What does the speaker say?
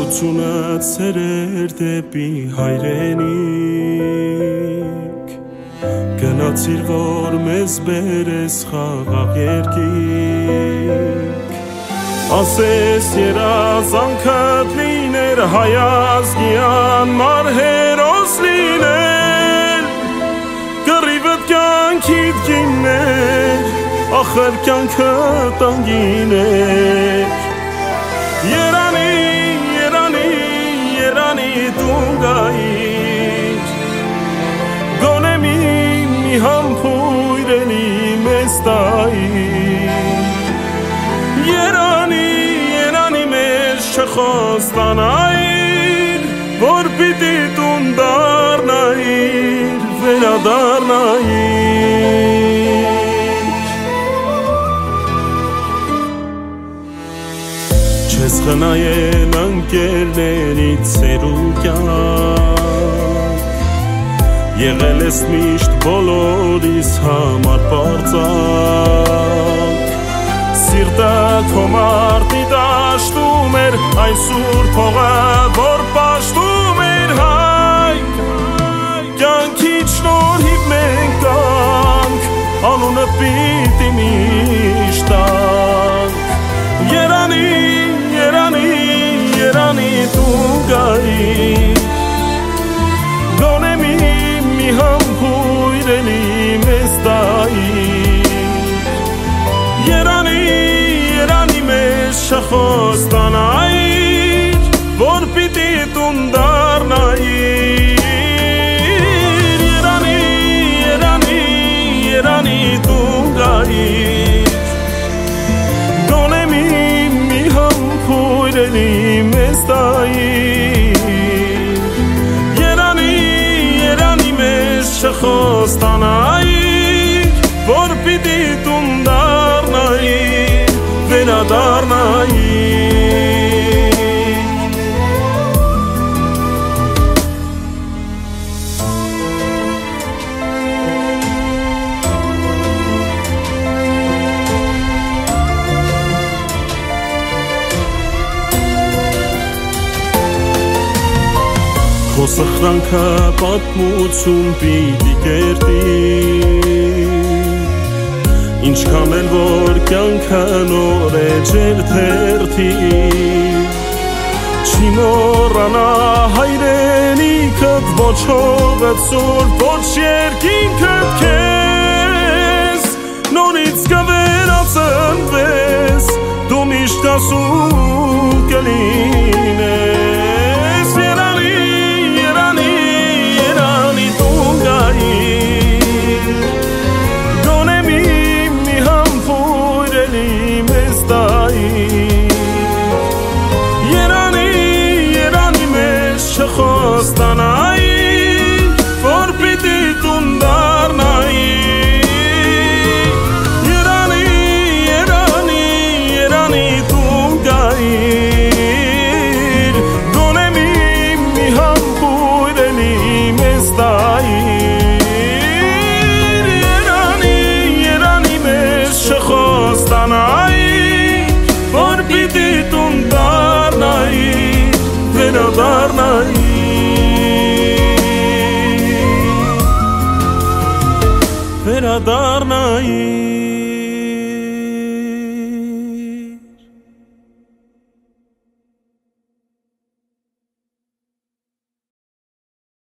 Շարությունդ սերեր դեպի հայրենիք Գնացիր որ մեզ բերես խաղաղ երկիք Ասես երազանքդ լիներ հայազգյան մարհերոս լիներ Կռիվդ կյանքիդ գիններ ախր կյանքդ անգին էր Երանի, երանի, երանի տունգայիր Գոնե մի համբույր էլի մեզ տայիր Երանի, երանի մեզ չխոստանայիր Որ պիտի տուն դառնայիր, վերադառնայիր Չես խնայել ընկերներից սերուկյանք Եղել ես միշտ բոլորիս համար պարծանք Սիրտը քո մարտի դաշտում էր Այն սուրբ հողը, որ պաշտում էր հայք Կյանքիդ շնորհիվ մենք կանք Անունը պիտի միշտ տանք Երանի Երանի տունգայիր Գոնե մի համբույր էլի մեզ տայիր Երանի մեզ չխոստանայիր Որ պիտի տուն դառնայիր Երանի տունգայիր Գոնե մի համբույր էլի մեզ տայիր Երանի մեզ չխոստանայիր Որ պիտի տուն դառնայիր, վերադառնայիր Քո սխրանքը պատմություն պիտի կերտի Ինչքան էլ որ կյանքը նոր է ջեր թերթի Չի մոռանա հայրենիքդ ոչ հողդ սուրբ ոչ երկինքդ քեզ Նորից կվերածնվես դու միշտ կասու կլինես Երանի տունգայիր Գոնե մի համբույր էլի մեզ տայիր Երանի մեզ չխոստանայիր Որ պիտի տուն դառնայիր Երանի տունգայիր Գոնե մի համբույր էլի մեզ տայիր Երանի մեզ չխոստանայիր Որ պիտի տուն դառնայիր, վերադառնայիր